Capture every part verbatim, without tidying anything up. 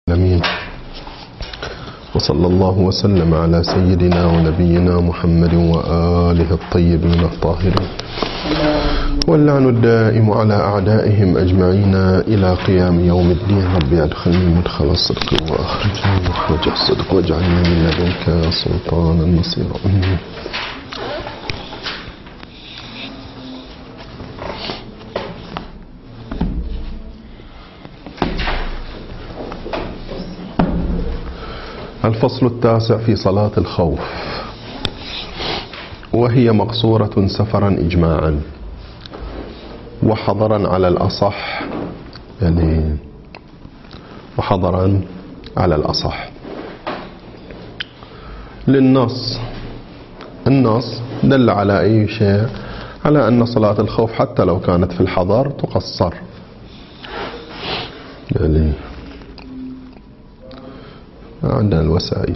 آمين. وصلى الله وسلم على سيدنا ونبينا محمد وآله الطيبين الطاهرين، واللعن الدائم على أعدائهم أجمعين إلى قيام يوم الدين. رب أدخلني مدخل الصدق وأخرجني مخرج الصدق واجعلني من لدنك سلطانا نصيرا. الفصل التاسع في صلاة الخوف، وهي مقصورة سفرا إجماعا وحضرا على الأصح، يعني وحضرا على الأصح للنص. النص دل على أي شيء؟ على أن صلاة الخوف حتى لو كانت في الحضر تقصر، يعني عندنا الوسائل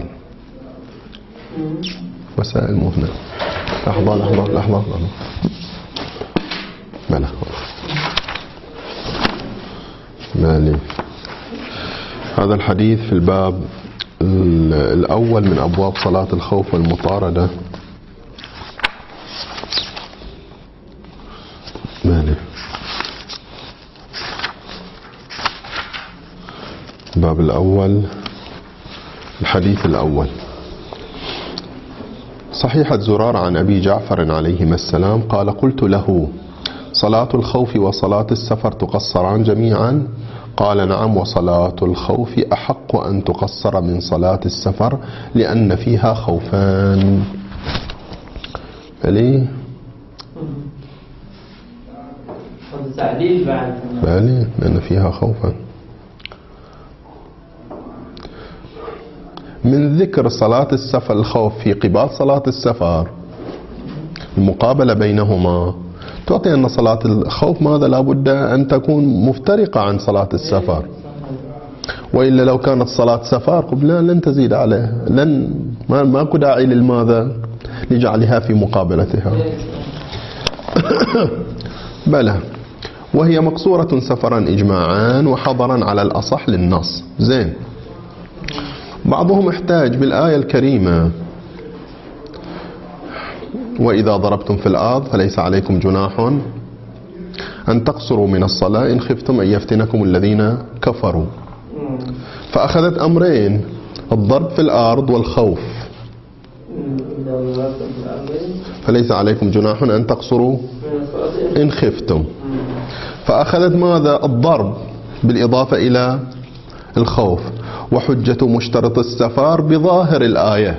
وسائل مهمة. لحظة لحظة لحظة بلى مالي. هذا الحديث في الباب الأول من أبواب صلاة الخوف والمطاردة. مالي الباب الأول الحديث الأول. صحيحة زرار عن أبي جعفر عليهما السلام قال: قلت له: صلاة الخوف وصلاة السفر تقصران جميعا؟ قال: نعم، وصلاة الخوف أحق أن تقصر من صلاة السفر لأن فيها خوفان. فليه؟ فليه؟ لأن فيها خوفان. من ذكر صلاة السفر الخوف في قبال صلاة السفر، المقابلة بينهما تعطي أن صلاة الخوف ماذا لابد أن تكون مفترقة عن صلاة السفر، وإلا لو كانت صلاة سفر قبلا لن تزيد عليه، لن ماكو داعي للماذا لجعلها في مقابلتها. بلى، وهي مقصورة سفرا إجماعا وحضرا على الأصح للنص. زين. بعضهم احتاج بالآية الكريمة: وإذا ضربتم في الأرض فليس عليكم جناح أن تقصروا من الصلاة إن خفتم أن يفتنكم الذين كفروا. فأخذت أمرين: الضرب في الأرض والخوف. فليس عليكم جناح أن تقصروا إن خفتم. فأخذت ماذا؟ الضرب بالإضافة إلى الخوف. وحجة مشترط السفر بظاهر الآية،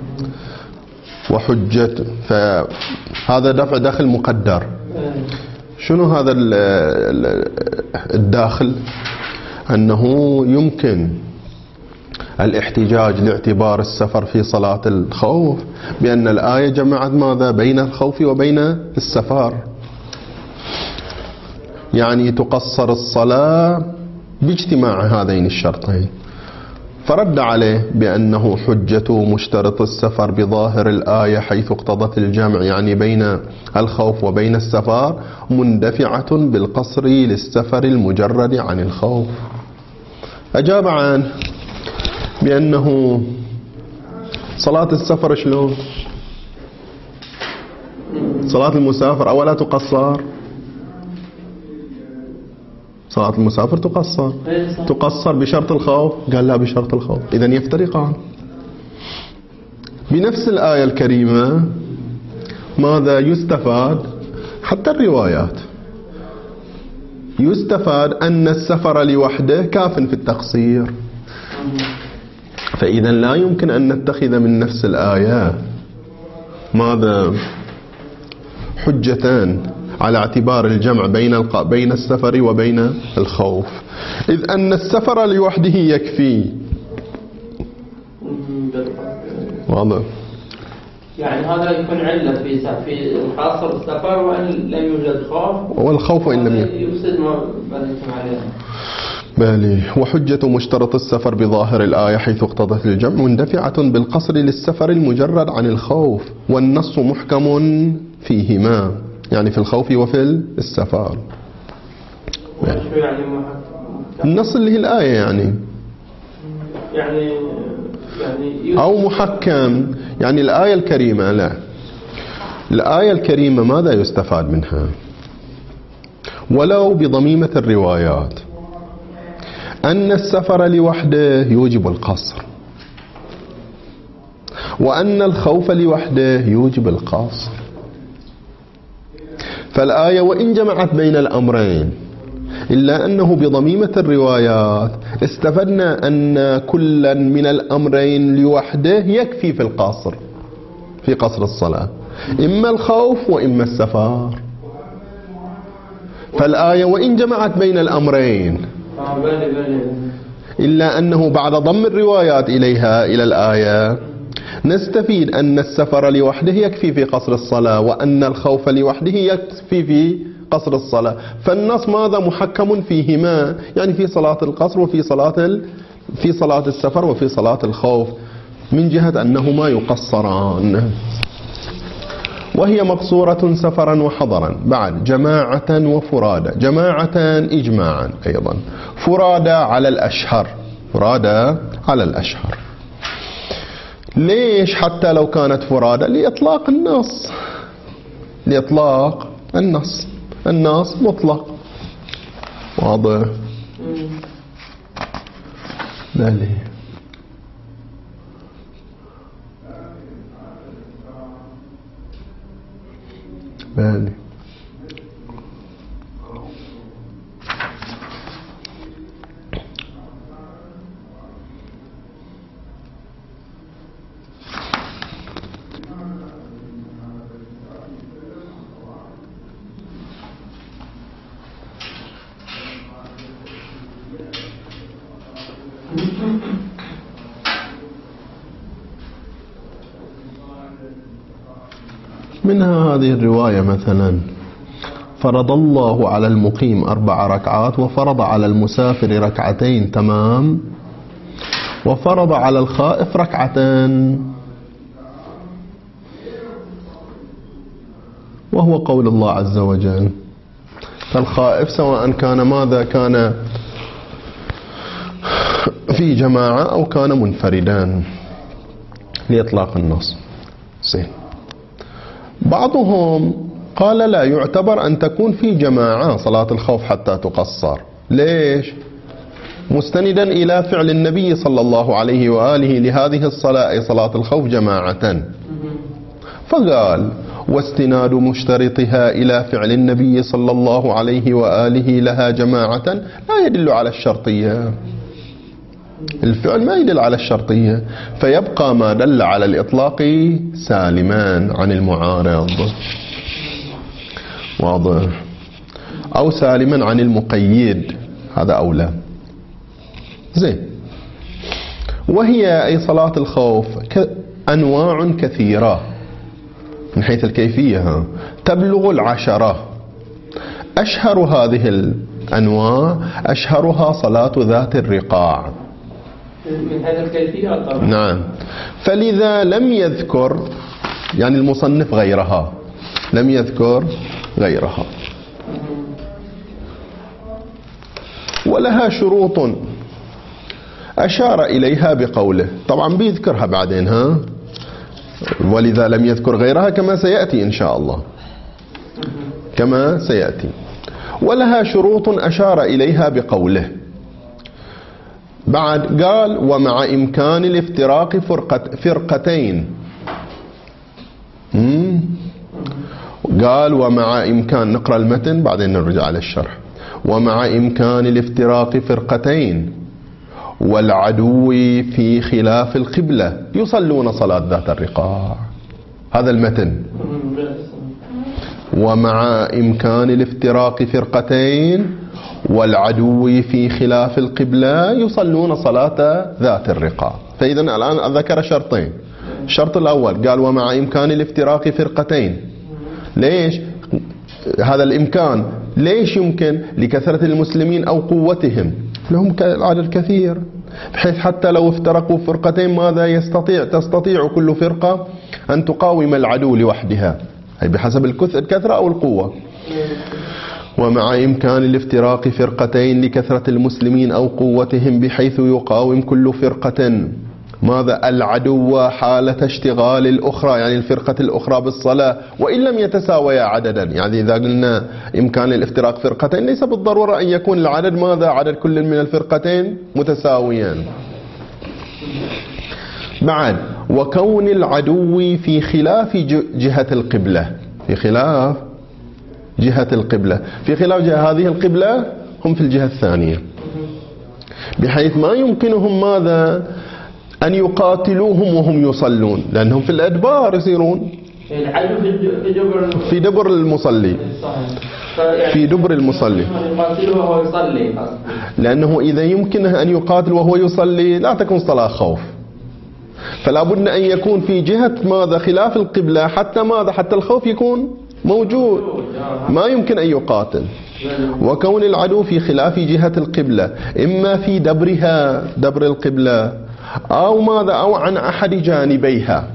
وحجة فهذا دفع داخل مقدر. شنو هذا الداخل؟ أنه يمكن الاحتجاج لاعتبار السفر في صلاة الخوف بأن الآية جمعت ماذا بين الخوف وبين السفر، يعني تقصر الصلاة باجتماع هذين الشرطين. فرد عليه بأنه حجة مشترط السفر بظاهر الآية حيث اقتضت الجمع، يعني بين الخوف وبين السفر، مندفعة بالقصر للسفر المجرد عن الخوف. أجاب عنه بأنه صلاة السفر شلون؟ صلاة المسافر أولا تقصر؟ صلاة المسافر تقصر تقصر بشرط الخوف؟ قال لا، بشرط الخوف. إذن يفترقان. بنفس الآية الكريمة ماذا يستفاد؟ حتى الروايات يستفاد أن السفر لوحده كاف في التقصير. فإذا لا يمكن أن نتخذ من نفس الآية ماذا؟ حجتان على اعتبار الجمع بين بين السفر وبين الخوف، إذ أن السفر لوحده يكفي. واضح؟ يعني هذا يكون علة في في حاصر السفر وأن لم يوجد خوف، والخوف إن لم يفسد ما بنيتم عليه. بالي. وحجة مشترط السفر بظاهر الآية حيث اقتضت الجمع مندفعة بالقصر للسفر المجرد عن الخوف، والنص محكم فيهما، يعني في الخوف وفي السفر. يعني النص اللي هي الآية، يعني يعني يعني أو محكم. يعني الآية الكريمة، لا، الآية الكريمة ماذا يستفاد منها؟ ولو بضميمة الروايات أن السفر لوحده يوجب القصر، وأن الخوف لوحده يوجب القصر. فالآية وإن جمعت بين الأمرين إلا أنه بضميمة الروايات استفدنا أن كلا من الأمرين لوحده يكفي في القصر، في قصر الصلاة، إما الخوف وإما السفر. فالآية وإن جمعت بين الأمرين إلا أنه بعد ضم الروايات إليها إلى الآية نستفيد أن السفر لوحده يكفي في قصر الصلاة، وأن الخوف لوحده يكفي في قصر الصلاة. فالنص ماذا؟ محكم فيهما، يعني في صلاة القصر وفي صلاة في صلاة السفر وفي صلاة الخوف، من جهة أنهما يقصران. وهي مقصورة سفرا وحضرا. بعد جماعة وفرادى. جماعة إجماعا أيضا، فرادى على الأشهر، فرادى على الأشهر. ليش حتى لو كانت فرادى؟ لإطلاق النص، لإطلاق النص، النص مطلق. واضح؟ بله. بله. منها هذه الرواية مثلا: فرض الله على المقيم أربع ركعات، وفرض على المسافر ركعتين تمام، وفرض على الخائف ركعتين. وهو قول الله عز وجل. فالخائف سواء كان ماذا كان في جماعة أو كان منفردا، لإطلاق النص. زين. بعضهم قال لا يعتبر أن تكون في جماعة صلاة الخوف حتى تقصر. ليش؟ مستندا إلى فعل النبي صلى الله عليه وآله لهذه الصلاة، أي صلاة الخوف، جماعة. فقال: واستناد مشترطها إلى فعل النبي صلى الله عليه وآله لها جماعة لا يدل على الشرطية. الفعل ما يدل على الشرطية، فيبقى ما دل على الإطلاق سالما عن المعارض. واضح؟ أو سالما عن المقيد، هذا أولى. زين. وهي أي صلاة الخوف أنواع كثيرة من حيث الكيفية، تبلغ العشرة. أشهر هذه الأنواع أشهرها صلاة ذات الرقاع من حيث الكيفية طبعا. نعم. فلذا لم يذكر يعني المصنف غيرها، لم يذكر غيرها. ولها شروط أشار إليها بقوله، طبعا بيذكرها بعدين، ها، ولذا لم يذكر غيرها كما سيأتي إن شاء الله، كما سيأتي. ولها شروط أشار إليها بقوله. بعد قال: ومع إمكان الافتراق فرقة فرقتين. مم. قال: ومع إمكان، نقرأ المتن بعدين نرجع على الشرح. ومع إمكان الافتراق فرقتين والعدو في خلاف القبلة يصلون صلاة ذات الرقاع. هذا المتن. ومع إمكان الافتراق فرقتين والعدو في خلاف القبلة يصلون صلاة ذات الرقاع. فإذا الآن ذكر شرطين. الشرط الأول قال: ومع إمكان الافتراق فرقتين. ليش هذا الإمكان؟ ليش يمكن؟ لكثرة المسلمين أو قوتهم، لهم عدد كثير، بحيث حتى لو افترقوا فرقتين ماذا يستطيع تستطيع كل فرقة أن تقاوم العدو لوحدها، أي بحسب الكثرة أو القوة. ومع إمكان الافتراق فرقتين لكثرة المسلمين أو قوتهم بحيث يقاوم كل فرقة ماذا العدو حالة اشتغال الأخرى، يعني الفرقة الأخرى بالصلاة وإن لم يتساويا عددا. يعني إذا قلنا إمكان الافتراق فرقتين ليس بالضرورة أن يكون العدد ماذا عدد كل من الفرقتين متساويا. بعد وكون العدو في خلاف جهة القبلة، في خلاف جهة القبلة، في خلاف جهة هذه القبلة هم في الجهة الثانية، بحيث ما يمكنهم ماذا أن يقاتلوهم وهم يصلون، لأنهم في الأدبار يصيرون العدو في دبر في دبر المصلي، في دبر المصلي، يقاتله وهو يصلي، لأنه إذا يمكنه أن يقاتل وهو يصلي لا تكون صلاة خوف، فلا بد أن يكون في جهة ماذا خلاف القبلة حتى ماذا حتى الخوف يكون موجود، ما يمكن أن يقاتل. وكون العدو في خلاف جهة القبلة إما في دبرها دبر القبلة أو ماذا أو عن أحد جانبيها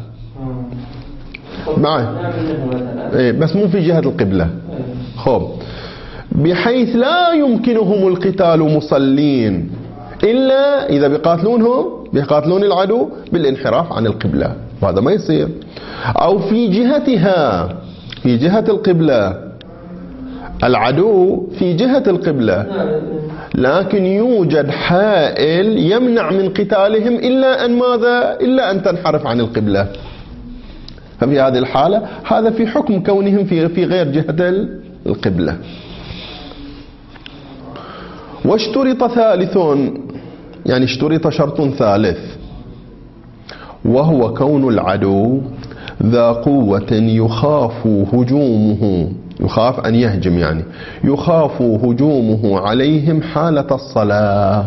معه، بس مو في جهة القبلة خب، بحيث لا يمكنهم القتال مصلين إلا إذا بيقاتلونهم بيقاتلون العدو بالانحراف عن القبلة، وهذا ما يصير. أو في جهتها في جهة القبلة، العدو في جهة القبلة لكن يوجد حائل يمنع من قتالهم إلا أن ماذا إلا أن تنحرف عن القبلة، ففي هذه الحالة هذا في حكم كونهم في في غير جهة القبلة. واشترط ثالث، يعني اشترط شرط ثالث، وهو كون العدو ذا قوة يخاف هجومه، يخاف أن يهجم، يعني يخاف هجومه عليهم حالة الصلاة.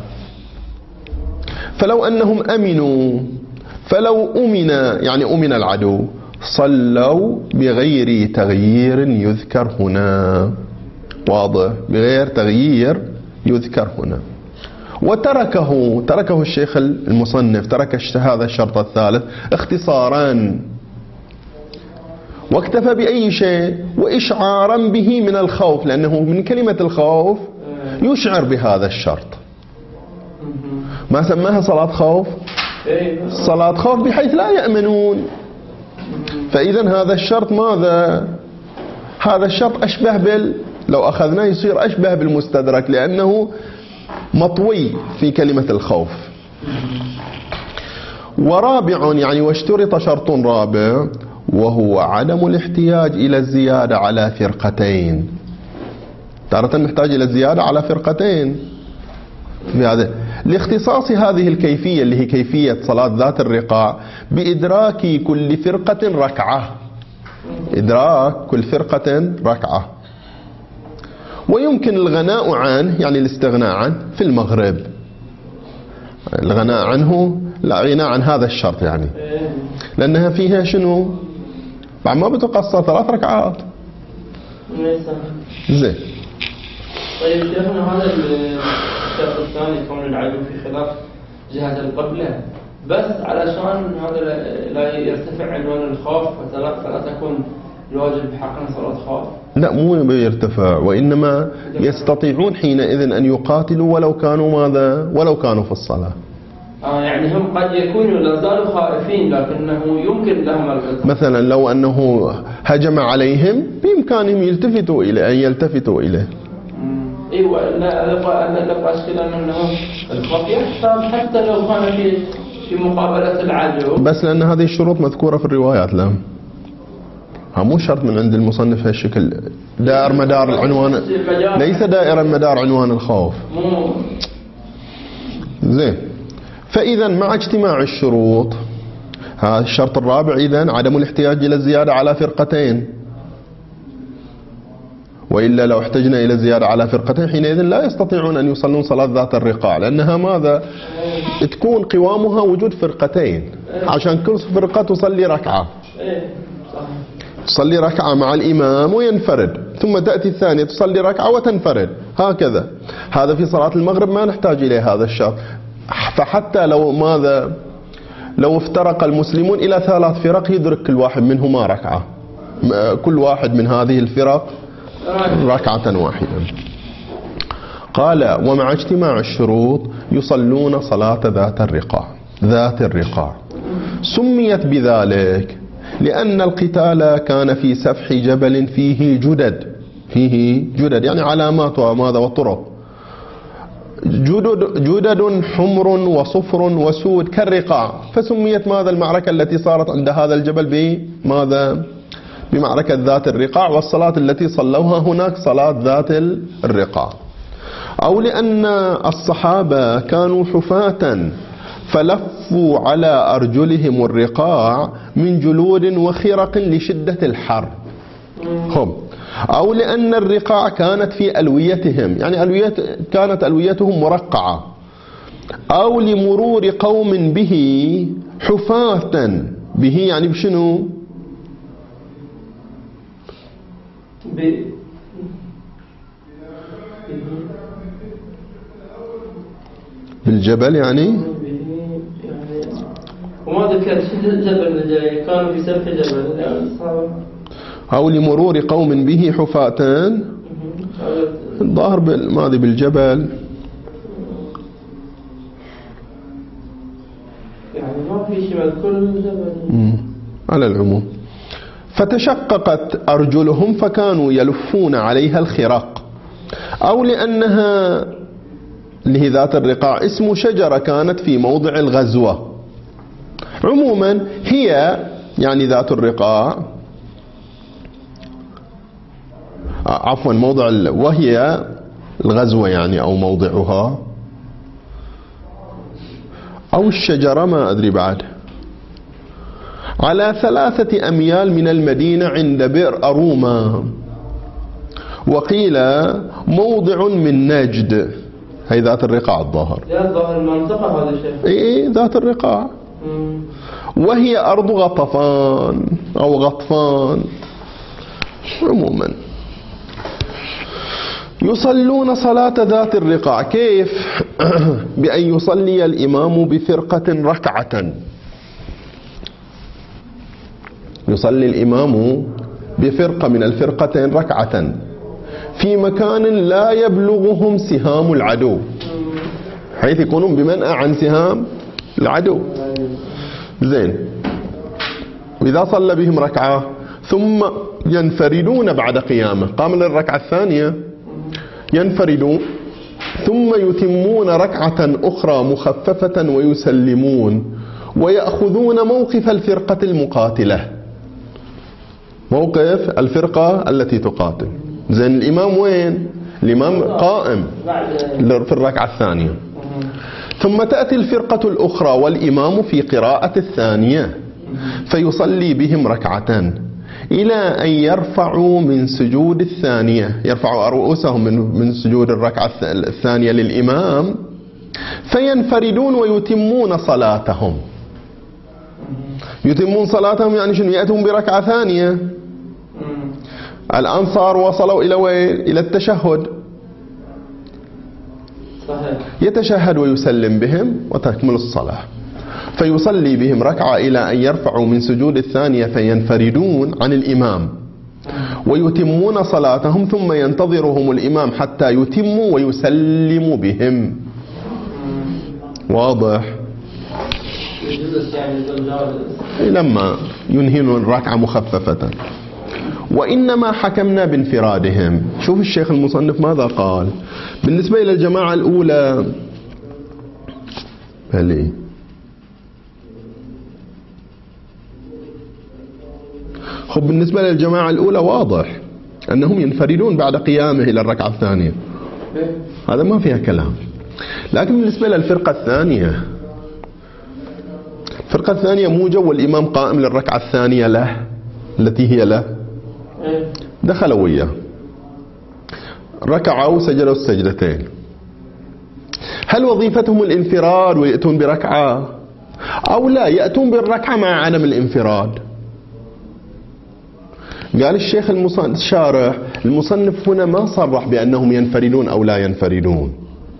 فلو أنهم أمنوا فلو أمن يعني أمن العدو صلوا بغير تغيير يذكر هنا، واضح، بغير تغيير يذكر هنا. وتركه تركه الشيخ المصنف ترك هذا الشرط الثالث اختصارا، واكتفى بأي شيء وإشعارا به من الخوف، لأنه من كلمة الخوف يشعر بهذا الشرط، ما سماها صلاة خوف، صلاة خوف بحيث لا يأمنون. فإذا هذا الشرط ماذا هذا الشرط أشبه بال لو أخذناه يصير أشبه بالمستدرك، لأنه مطوي في كلمة الخوف. ورابع يعني واشترط شرط رابع، وهو عدم الاحتياج إلى الزيادة على فرقتين. تارة نحتاج إلى الزيادة على فرقتين في هذا لاختصاص هذه الكيفية اللي هي كيفية صلاة ذات الرقاع بإدراك كل فرقة ركعة، إدراك كل فرقة ركعة. ويمكن الغناء عنه يعني الاستغناء عنه في المغرب، الغناء عنه لا غناء عن هذا الشرط، يعني لأنها فيها شنو بعد ما بتقصر ثلاث ركعات زين. طيب شيخنا هذا الشرط الثاني كون العدو في خلاف جهة القبلة بس علشان هذا لا يرتفع عنوان الخوف فلا تكون الواجب بحقنا صلاة خوف؟ لا مو يرتفع، وإنما يستطيعون حينئذ أن يقاتلوا ولو كانوا ماذا ولو كانوا في الصلاة. آه يعني هم قد يكونوا لا زالوا خائفين لكنه يمكن لهم القتال. مثلا لو أنه هجم عليهم بإمكانهم يلتفتوا إليه أن يلتفتوا إليه. ايوه لا لا اشكال انه الخوف يحسب حتى لو كان في في مقابله العدو، بس لان هذه الشروط مذكوره في الروايات. لا مو شرط من عند المصنف هالشكل دائر مدار العنوان، ليس دائرا مدار عنوان الخوف زين. فاذا مع اجتماع الشروط هذا الشرط الرابع اذا عدم الاحتياج الى الزياده على فرقتين، وإلا لو احتجنا إلى زيادة على فرقتين حينئذ لا يستطيعون أن يصلون صلاة ذات الرقاع، لأنها ماذا تكون قوامها وجود فرقتين، عشان كل فرقة تصلي ركعة تصلي ركعة مع الإمام وينفرد، ثم تأتي الثانية تصلي ركعة وتنفرد، هكذا. هذا في صلاة المغرب ما نحتاج إليه هذا الشرط. فحتى لو ماذا لو افترق المسلمون إلى ثلاث فرق يدرك كل واحد منهما ركعة، كل واحد من هذه الفرق ركعة واحدة. قال ومع اجتماع الشروط يصلون صلاة ذات الرقاع. ذات الرقاع سميت بذلك لأن القتال كان في سفح جبل فيه جدد، فيه جدد يعني علامات وماذا وطرق، جدد, جدد حمر وصفر وسود كالرقاع، فسميت ماذا المعركة التي صارت عند هذا الجبل بماذا؟ بمعركة ذات الرقاع، والصلاة التي صلوها هناك صلاة ذات الرقاع. أو لأن الصحابة كانوا حفاة فلفوا على أرجلهم الرقاع من جلود وخرق لشدة الحر هم. أو لأن الرقاع كانت في ألويتهم، يعني ألوية كانت ألويتهم مرقعة. أو لمرور قوم به حفاة، به يعني بشنو؟ بالجبل يعني وما ذكر شد الجبل جاي كانوا في سفح جبل. أو لمرور قوم به حفاة، الظاهر ماذا بالجبل يعني ما في شيء مذكور بالجبل على العموم. فتشققت أرجلهم فكانوا يلفون عليها الخرق. أو لأنها اللي هي ذات الرقاع اسم شجرة كانت في موضع الغزوة. عموما هي يعني ذات الرقاع عفوا موضع ال... وهي الغزوة يعني أو موضعها أو الشجرة ما أدري بعد، على ثلاثة أميال من المدينة عند بئر أروما. وقيل موضع من نجد، هي ذات الرقاع الظاهر. ذات المنطقة هذا الشيء. إيه ذات الرقاع. وهي أرض غطفان أو غطفان. عموما يصلون صلاة ذات الرقاع. كيف؟ بأن يصلي الإمام بفرقة ركعة. يصلي الإمام بفرقة من الفرقتين ركعة في مكان لا يبلغهم سهام العدو، حيث يكونون بمنأى عن سهام العدو. زين. وإذا صلى بهم ركعة ثم ينفردون بعد قيامه، قام للركعة الثانية ينفردون ثم يتمون ركعة أخرى مخففة ويسلمون ويأخذون موقف الفرقة المقاتلة، موقف الفرقة التي تقاتل. زين الإمام وين؟ الإمام قائم في الركعة الثانية، ثم تأتي الفرقة الأخرى والإمام في قراءة الثانية فيصلي بهم ركعتان إلى أن يرفعوا من سجود الثانية، يرفعوا رؤوسهم من سجود الركعة الثانية للإمام فينفردون ويتمون صلاتهم. يتمون صلاتهم يعني شنو؟ يأتون بركعة ثانية. الآن صار وصلوا إلى وين؟ إلى التشهد. صحيح. يتشهد ويسلم بهم وتكمل الصلاة، فيصلي بهم ركعة إلى أن يرفعوا من سجود الثانية فينفردون عن الإمام ويتمون صلاتهم ثم ينتظرهم الإمام حتى يتموا ويسلم بهم. واضح؟ لما ينهون الركعة مخففة. وإنما حكمنا بانفرادهم. شوف الشيخ المصنف ماذا قال بالنسبة إلى الجماعة الأولى. بلي خب بالنسبة للجماعة الأولى واضح أنهم ينفردون بعد قيامه إلى الركعة الثانية، هذا ما فيها كلام. لكن بالنسبة للفرقة الثانية، الفرقة الثانية مو جو الإمام قائم للركعة الثانية له التي هي له، دخلوا وياه ركعوا وسجدوا السجدتين. هل وظيفتهم الانفراد ويأتون بركعة أو لا يأتون بالركعة مع عدم الانفراد؟ قال الشيخ المصنف الشارح المصنف هنا ما صرح بأنهم ينفردون أو لا ينفردون،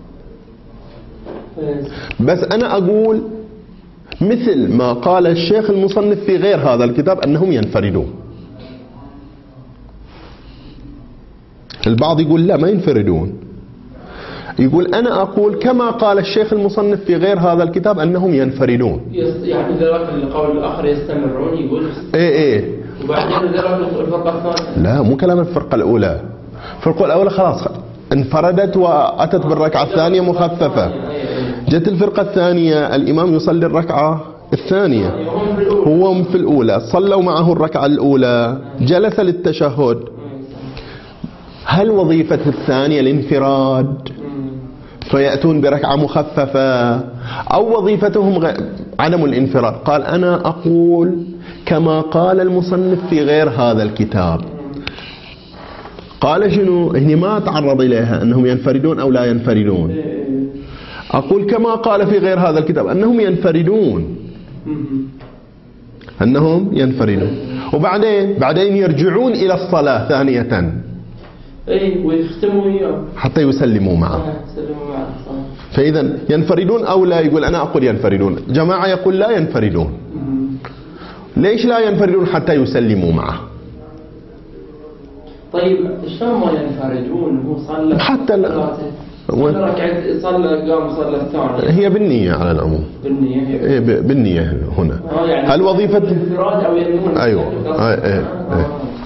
بس أنا أقول مثل ما قال الشيخ المصنف في غير هذا الكتاب أنهم ينفردون. البعض يقول لا ما ينفردون، يقول أنا أقول كما قال الشيخ المصنف في غير هذا الكتاب أنهم ينفردون. يعني ذلك القول الآخر يستمرون يقول إيه إيه وبعدين ذلك الفرقة الثانية. لا مو كلام الفرقة الأولى، الفرقة الأولى خلاص انفردت وأتت بالركعة الثانية مخففة. جت الفرقة الثانية الإمام يصلي الركعة الثانية، هو في الأولى صلوا معه الركعة الأولى، جلس للتشهد. هل وظيفة الثانية الانفراد فيأتون بركعة مخففة، أو وظيفتهم غ... عدم الانفراد؟ قال أنا أقول كما قال المصنف في غير هذا الكتاب. قال شنو؟ هني ما تعرض إليها أنهم ينفردون أو لا ينفردون. أقول كما قال في غير هذا الكتاب أنهم ينفردون، أنهم ينفردون وبعدين بعدين يرجعون إلى الصلاة ثانية اي ويختموا وياه حتى يسلموا معه. فإذا ينفردون أو لا؟ يقول أنا أقول ينفردون. جماعة يقول لا ينفردون. ليش لا ينفردون؟ حتى يسلموا معه. طيب شلون ما ينفردون؟ هو صلى حتى لا صلى ركعة، صلى قام صلى الثانية. هي بالنية على العموم. بالنية هي إيه بالنية هنا. آه يعني هل وظيفة الانفراد أو ينمون؟ أيوة آه إيه إيه.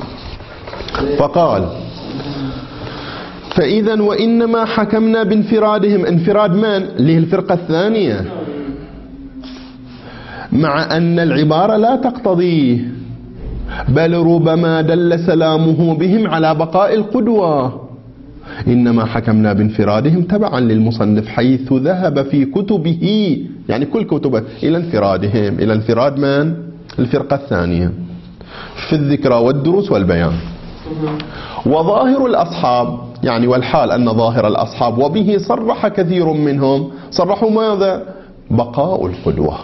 فقال فإذا وإنما حكمنا بانفرادهم. انفراد من؟ اللي هي الفرقة الثانية، مع أن العبارة لا تقتضيه، بل ربما دل سلامه بهم على بقاء القدوة. إنما حكمنا بانفرادهم تبعا للمصنف حيث ذهب في كتبه، يعني كل كتبه، إلى انفرادهم، إلى انفراد من؟ الفرقة الثانية في الذكرى والدروس والبيان. وظاهر الأصحاب، يعني والحال أن ظاهر الأصحاب وبه صرح كثير منهم، صرحوا ماذا؟ بقاء القدوة،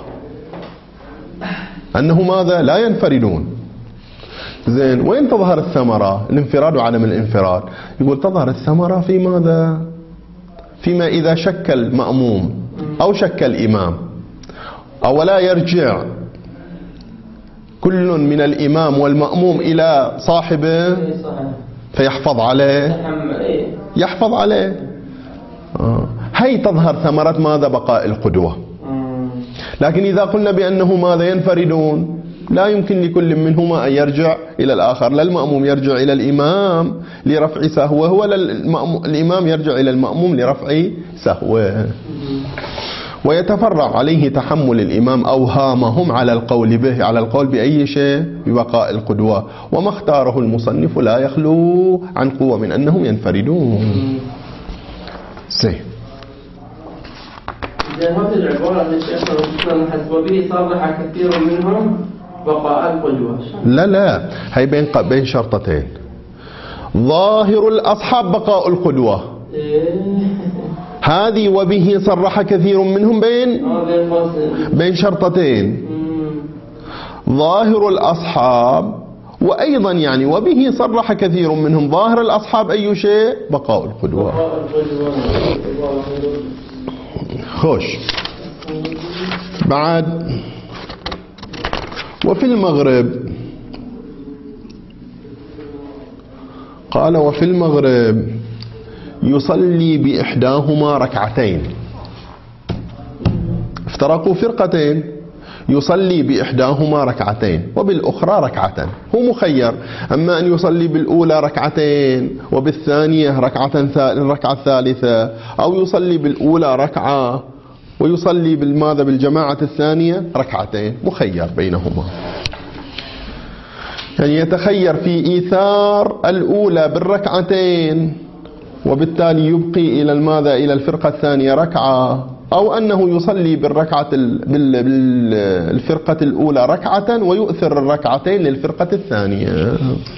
أنه ماذا؟ لا ينفردون. زين وين تظهر الثمرة؟ الانفراد وعدم الانفراد. يقول تظهر الثمرة في ماذا؟ فيما إذا شك المأموم أو شك الإمام أو لا يرجع كل من الإمام والمأموم إلى صاحبه فيحفظ عليه، يحفظ عليه. آه. هي تظهر ثمرة ماذا؟ بقاء القدوة. لكن إذا قلنا بأنه ماذا؟ ينفردون، لا يمكن لكل منهما أن يرجع إلى الآخر، لا المأموم يرجع إلى الإمام لرفع سهوه ولا الإمام يرجع إلى المأموم لرفع سهوه. ويتفرع عليه تحمل الإمام أوهامهم على القول به، على القول بأي شيء؟ ببقاء القدوة. وما اختاره المصنف لا يخلو عن قوة من أنهم ينفردون. سي هذه العبارة الشيخ وبه صرح كثير منهم بقاء القدوة. لا لا هي بين بين شرطتين. ظاهر الأصحاب بقاء القدوة، هذه وبه صرح كثير منهم بين بين شرطتين. ظاهر الأصحاب وأيضا يعني وبه صرح كثير منهم. ظاهر الأصحاب أي شيء؟ بقاء القدوة. خوش بعد. وفي المغرب قال وفي المغرب يصلي بإحداهما ركعتين. افترقوا فرقتين، يصلي بإحداهما ركعتين وبالأخرى ركعة. هو مخير، أما أن يصلي بالأولى ركعتين وبالثانية ركعة الركعة الثالثة، أو يصلي بالأولى ركعة ويصلي بالماذا؟ بالجماعة الثانية ركعتين. مخير بينهما، يعني يتخير في إيثار الأولى بالركعتين وبالتالي يبقي إلى الماذا؟ إلى الفرقة الثانية ركعة، أو أنه يصلي بالركعة بالفرقة الأولى ركعة ويؤثر الركعتين للفرقة الثانية.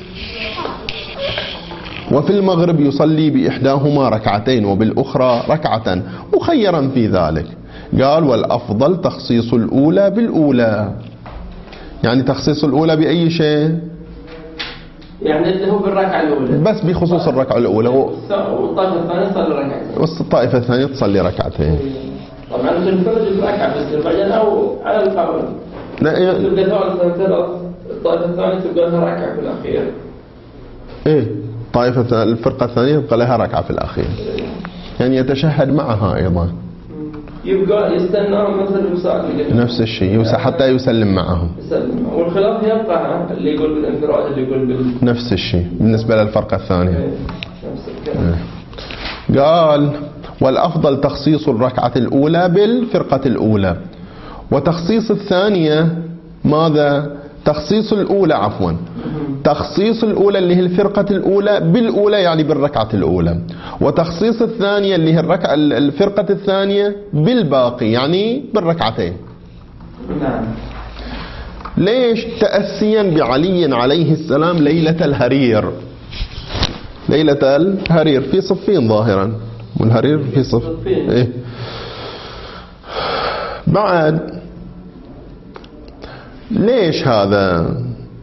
وفي المغرب يصلي بإحداهما ركعتين وبالأخرى ركعة، مخيرا في ذلك. قال والأفضل تخصيص الأولى بالأولى. يعني تخصيص الأولى بأي شيء؟ يعني اللي هو بالركعة الأولى، بس بخصوص الركعة الأولى. والطائفة الثانية تصلي ركعتين، والطائفة الثانية تصلي ركعتين. طبعا تنفرد بركعة بس بعدين أو على القول لا يعني تبقى ثلاث الطائفة الثانية تبقى لها ركعة في الأخير. إيه طائفة الفرقة الثانية يبقى لها ركعة في الأخير، يعني يتشهد معها أيضا، يبقى يستنى مثل يساعد نفس الشيء حتى يسلم معهم. يسلم. والخلاف يبقى اللي يقول بالانفراد اللي يقول بال نفس الشيء بالنسبة للفرقة الثانية. نفس الكلام. قال والأفضل تخصيص الركعة الأولى بالفرقة الأولى، وتخصيص الثانية ماذا؟ تخصيص الأولى عفوا تخصيص الأولى اللي هي الفرقة الأولى بالأولى يعني بالركعة الأولى، وتخصيص الثانية اللي هي الركعة الفرقة الثانية بالباقي يعني بالركعتين. نعم. ليش؟ تأسيا بعلي عليه السلام ليلة الهرير، ليلة الهرير في صفين ظاهرا، والهرير في صف إيه؟ بعد ليش هذا؟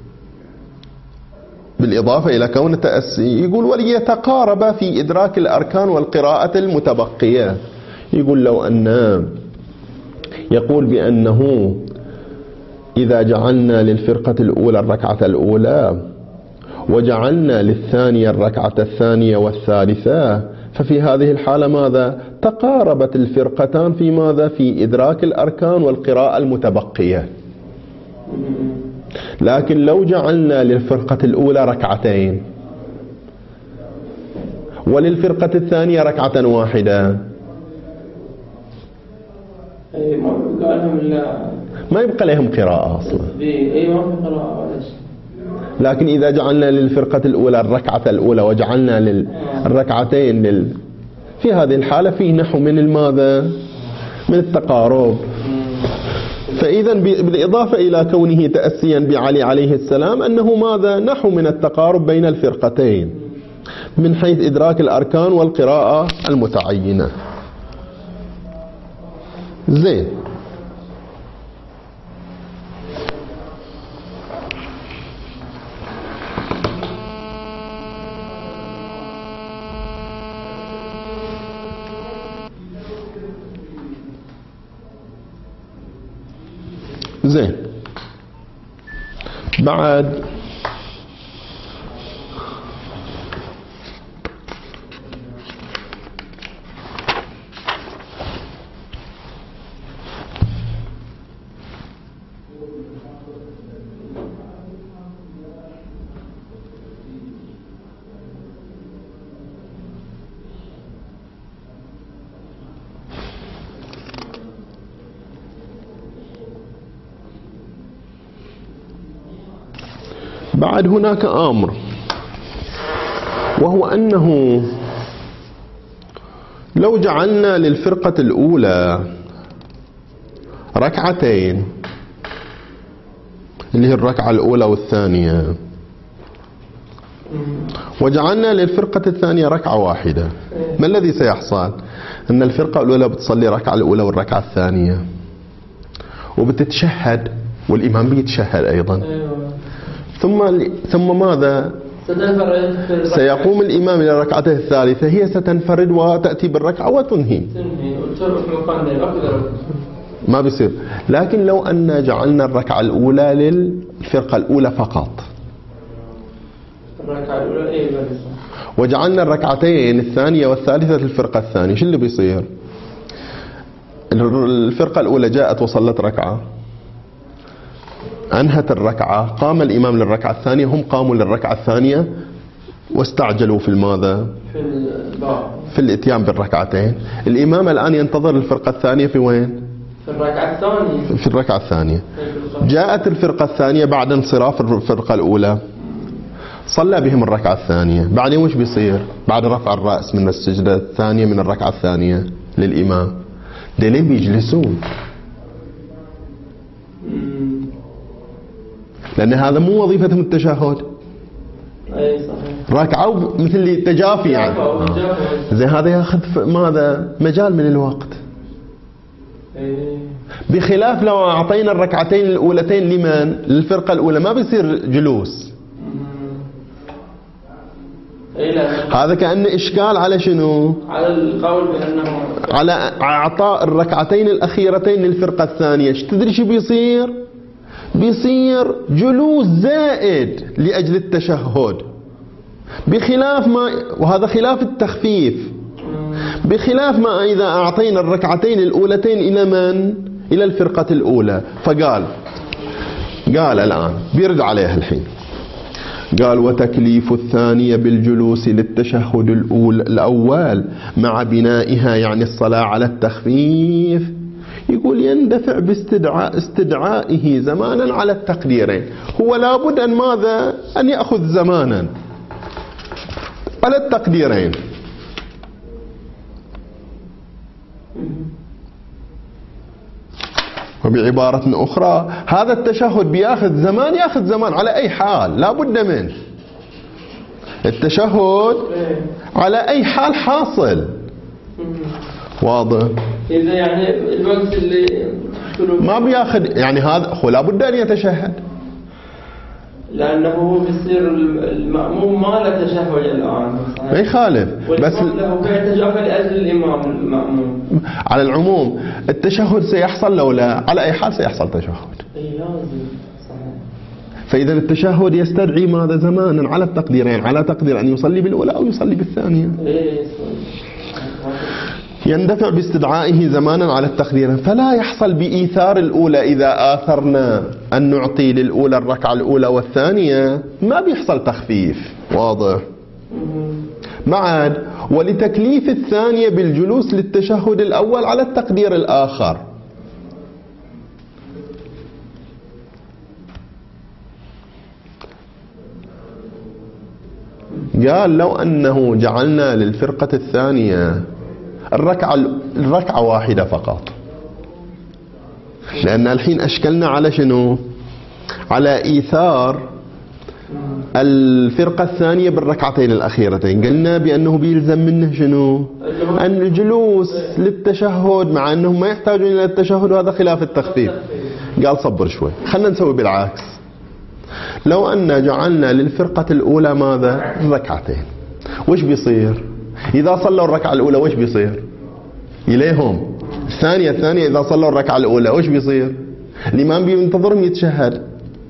بالإضافة إلى كون التأسي يقول وليتقارب في إدراك الأركان والقراءة المتبقية. يقول لو أن يقول بأنه إذا جعلنا للفرقة الأولى الركعة الأولى وجعلنا للثانية الركعة الثانية والثالثة، ففي هذه الحالة ماذا؟ تقاربت الفرقتان في ماذا؟ في إدراك الأركان والقراءة المتبقية. لكن لو جعلنا للفرقة الأولى ركعتين وللفرقة الثانية ركعة واحدة ما يبقى لهم قراءة أصلا. لكن إذا جعلنا للفرقة الأولى الركعة الأولى وجعلنا للركعتين لل... في هذه الحالة فيه نحو من الماذا؟ من التقارب. فإذا بالإضافة إلى كونه تأسيا بعلي عليه السلام أنه ماذا؟ نحو من التقارب بين الفرقتين من حيث إدراك الأركان والقراءة المتعينة. زين. زين. بعد بعد هناك أمر، وهو أنه لو جعلنا للفرقة الأولى ركعتين اللي هي الركعة الأولى والثانية، وجعلنا للفرقة الثانية ركعة واحدة، ما الذي سيحصل؟ أن الفرقة الأولى بتصلي الركعة الأولى والركعة الثانية وبتتشهد والإمام بيتشهد أيضا، ثم ثم ماذا؟ سيقوم الإمام إلى ركعته الثالثة، هي ستنفرد وتأتي بالركعة وتنهي، ما بيصير. لكن لو أن جعلنا الركعة الأولى للفرقة الأولى فقط وجعلنا الركعتين الثانية والثالثة للفرقة الثانية، شو اللي بيصير؟ الفرقة الأولى جاءت وصلت ركعة، أنهت الركعة، قام الإمام للركعة الثانية، هم قاموا للركعة الثانية واستعجلوا في الماذا؟ في الاتيان بالركعتين. الإمام الآن ينتظر الفرقة الثانية في وين؟ في الركعة الثانية. في الركعة الثانية. جاءت الفرقة الثانية بعد انصراف الفرقة الأولى، صلى بهم الركعة الثانية، بعدين وش بيصير؟ بعد رفع الرأس من السجدة الثانية من الركعة الثانية للإمام، دلين بيجلسون، لأن هذا مو وظيفتهم التشهد. أي صحيح. ركعوا مثل التجافي يعني. زي هذا ياخذ ماذا؟ مجال من الوقت. بخلاف لو أعطينا الركعتين الأولتين لمن؟ للفرقة الأولى ما بيصير جلوس. هذا كأنه إشكال على شنو؟ على القول بأنه على إعطاء الركعتين الأخيرتين للفرقة الثانية. ايش تدري شو بيصير؟ بيصير جلوس زائد لأجل التشهد. بخلاف ما، وهذا خلاف التخفيف، بخلاف ما إذا أعطينا الركعتين الأولتين إلى من؟ إلى الفرقة الأولى. فقال قال الآن بيرد عليها الحين، قال وتكليف الثانية بالجلوس للتشهد الأول الأول مع بنائها يعني الصلاة على التخفيف، يقول يندفع باستدعاء استدعائه زمانا على التقديرين. هو لابد أن ماذا؟ أن يأخذ زمانا على التقديرين. وبعبارة أخرى هذا التشهد بياخذ زمان، ياخذ زمان على أي حال، لا بد منه. التشهد على أي حال حاصل، واضح؟ إذا يعني الوقت اللي ما بياخذ يعني هذا هو لا بد أن يتشهد، لأنه هو بيصير المأموم ما له تشهد الآن، ما يخالف، بس له بيتجاهل لأجل الإمام المأموم. على العموم التشهد سيحصل لو لا، على أي حال سيحصل تشهد. أي لازم، صحيح. فإذا التشهد يستدعي ماذا؟ زمانا على التقديرين، على تقدير أن يصلي بالأولى أو يصلي بالثانية. إيه يندفع باستدعائه زمانا على التقدير، فلا يحصل بإيثار الأولى. إذا آثرنا أن نعطي للأولى الركعة الأولى والثانية ما بيحصل تخفيف، واضح؟ معاد ولتكليف الثانية بالجلوس للتشهد الأول على التقدير الآخر. قال لو أنه جعلنا للفرقة الثانية الركعة الركعة واحدة فقط، لأن الحين أشكلنا على شنو؟ على إيثار الفرقة الثانية بالركعتين الأخيرتين. قلنا بأنه بيلزم منه شنو؟ أن الجلوس للتشهد، مع أنهم ما يحتاجون إلى التشهد، وهذا خلاف التخفيف. قال صبر شوي، خلنا نسوي بالعكس. لو أن جعلنا للفرقة الأولى ماذا؟ ركعتين، وش بيصير؟ إذا صلوا الركعة الأولى وش بيصير؟ إليهم الثانية الثانية إذا صلوا الركعة الأولى وش بيصير؟ الإمام بينتظرهم يتشهد،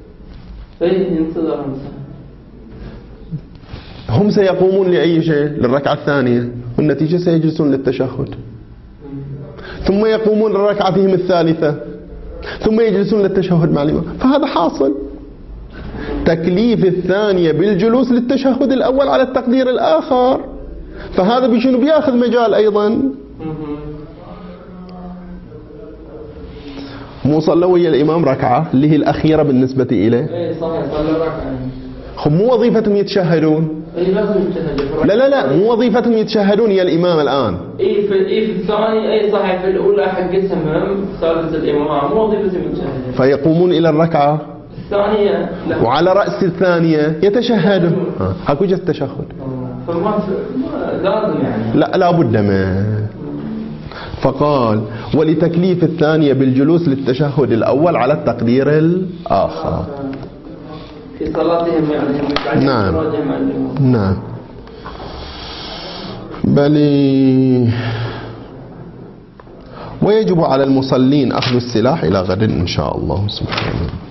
هم سيقومون لأي شيء؟ للركعة الثانية، والنتيجة سيجلسون للتشهد، ثم يقومون لركعتهم الثالثة، ثم يجلسون للتشهد مع الإمام. فهذا حاصل تكليف الثانية بالجلوس للتشهد الأول على التقدير الآخر، فهذا بشنو؟ بياخذ مجال أيضا. مو صلوا ويا الإمام ركعة اللي هي الأخيرة بالنسبة إليه؟ اي صحيح، صلوا ركعة. هم مو وظيفتهم يتشهدون؟ اي لازم يتشهدون. لا لا لا، مو وظيفتهم يتشهدون يا الإمام الآن. اي في اي في الثاني، اي صحيح، في الأولى حقتهم ثالث الإمام مو وظيفتهم يتشهدون، فيقومون إلى الركعة الثانية لا. وعلى رأس الثانية يتشهدون. هاكو جه التشهد، فما لازم يعني لا لا بد منه. فقال ولتكليف الثانية بالجلوس للتشهد الأول على التقدير الآخر في صلاتهم يعني. نعم نعم. بل ويجب على المصلين أخذ السلاح إلى غد إن شاء الله سبحانه.